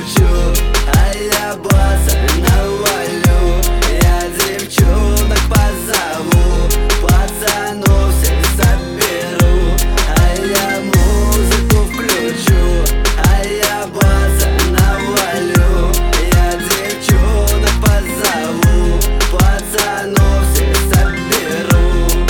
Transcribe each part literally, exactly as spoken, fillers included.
включу, а я баса навалю. Я девчонок позову, пацанов всех соберу, а я музыку включу, а я баса навалю. Я девчонок позову, пацанов всех соберу.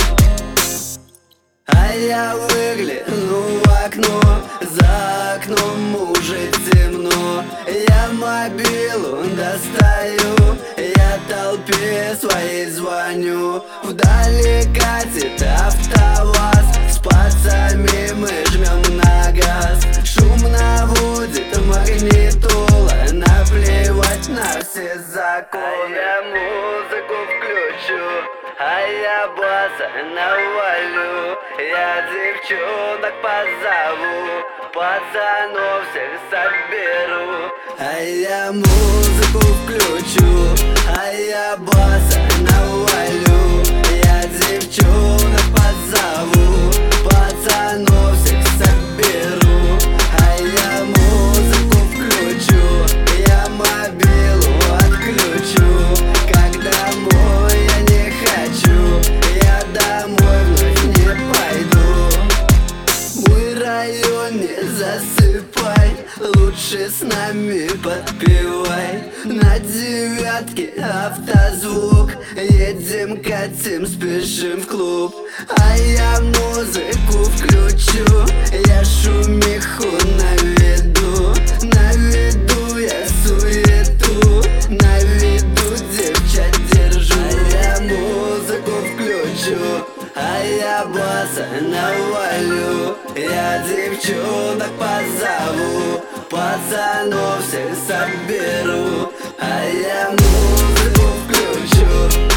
А я выгляну в окно, за окном уже темно. Я мобилу достаю, я толпе своей звоню. Вдали катит АвтоВАЗ, с пацами мы жмем на газ. Шумно будет магнитола, наплевать на все законы. А я музыку включу, а я баса навалю. Я девчонок позову, пацанов всех соберу. А я музыку включу, а я баса навалю. Я девчонок позову, пацанов всех соберу. А я музыку включу, я мобилу отключу. Когда домой я не хочу, я домой вновь не пойду. Мой район не засыпай, лучше с нами подпевай. На девятке автозвук, едем, катим, спешим в клуб. А я музыку включу, я шумиху наведу. Наведу я суету, на виду девчат держу. А я музыку включу, а я баса навалю. Я девчонок позову, пацанов всех соберу. А я музыку включу,